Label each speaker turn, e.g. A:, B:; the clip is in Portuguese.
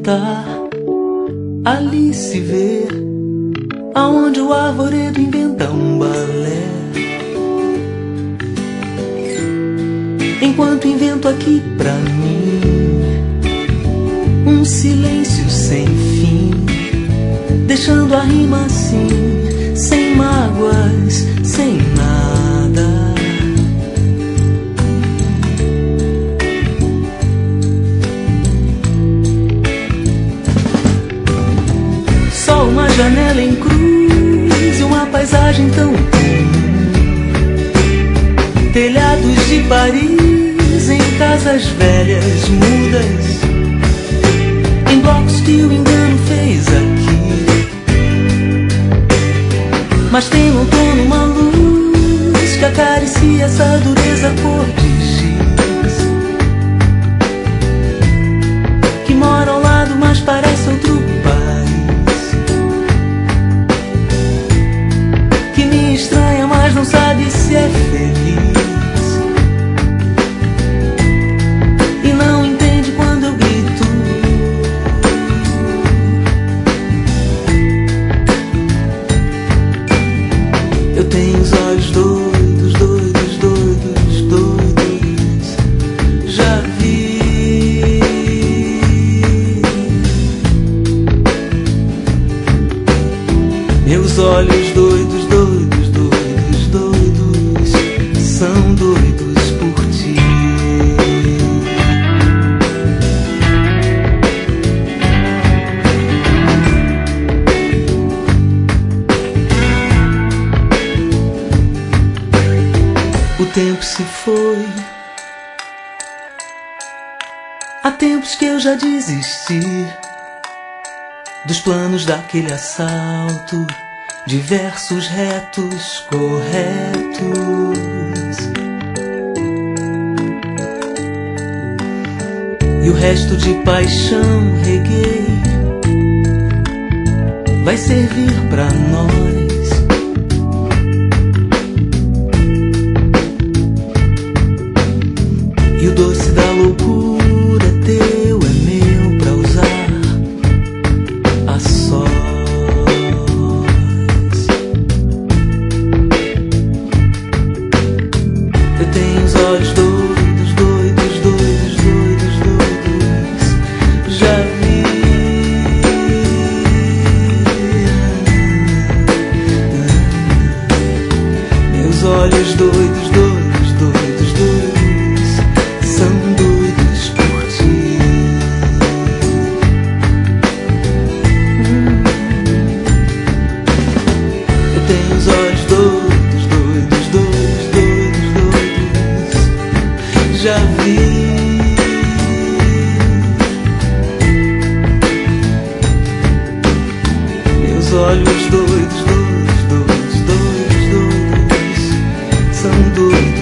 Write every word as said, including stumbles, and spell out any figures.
A: inventar. Ali se vê aonde o arvoredo inventa um balé, enquanto invento aqui pra mim um silêncio sem fim, deixando a rima assim, sem mágoas, sem nada. Só uma janela em cruz e uma paisagem tão comum, telhados de Paris em casas velhas mudas, em blocos que o engano fez aqui. Mas tem no outono uma luz que acaricia essa dureza cor de giz, que mora ao lado mas parece outro país, que me estranha mas não sabe se é feliz, e não entende quando eu grito. Eu tenho os olhos doidos, doidos, doidos, doidos, já vi. Meus olhos doidos, doidos, doidos, doidos, são doidos por ti. O tempo se foi, há tempos que eu já desisti dos planos daquele assalto, de versos retos, corretos. E o resto de paixão reguei vai servir pra nós. E o doce da loucura é teu, é meu pra usar a sós. Eu tenho os olhos doidos, doidos, doidos, doidos, doidos, já vi. Meus olhos doidos, doidos, doidos, doidos, são doidos por ti. hum. Eu tenho os olhos doidos, doidos, doidos, doidos, doidos, já vi. Meus olhos doidos, doidos, doidos, doidos, doidos, são doidos.